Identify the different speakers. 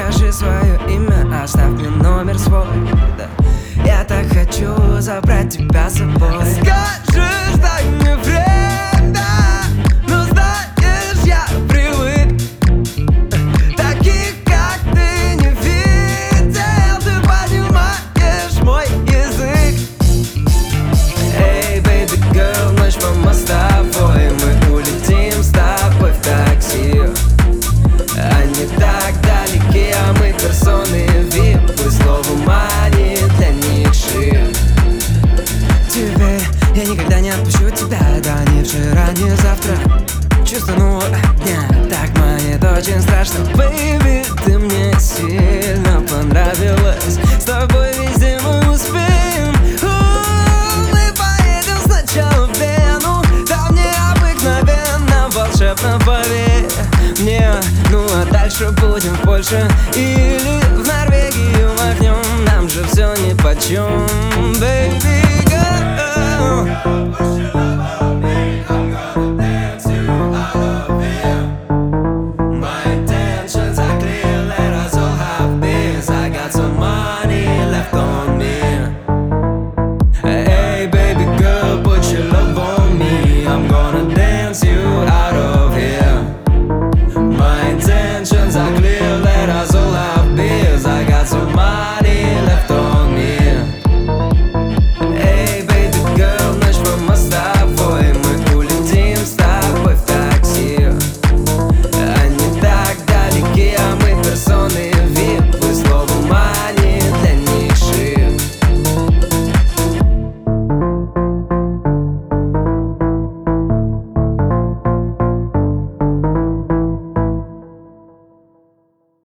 Speaker 1: Скажи свое имя, оставь мне номер свой, да. Я так хочу забрать тебя с собой. Скажешь, дай мне время, но знаешь, я привык. Таких, как ты, не видел. Ты понимаешь мой язык. Эй, baby girl, ночь мама с тобой. Мы улетим с тобой в такси. Они так далеки, а мы персоны VIP. Слово мани для них шип. Теперь я никогда не отпущу тебя. Да ни вчера, ни завтра. Чувствую огня, так манит очень страшно. Baby, ты мне сильно понравилась. С тобой везде мы успеем. Мы поедем сначала в Вену. Там необыкновенно, волшебно, поверь мне. Ну а дальше будем в Польше или в Норвегию махнем. Нам же все нипочем, baby girl. My intentions are clear, let us all have this. I got some money left on me. Hey baby girl, put your love on me. I'm gonna dance you out of here. My intentions are clear, let us all have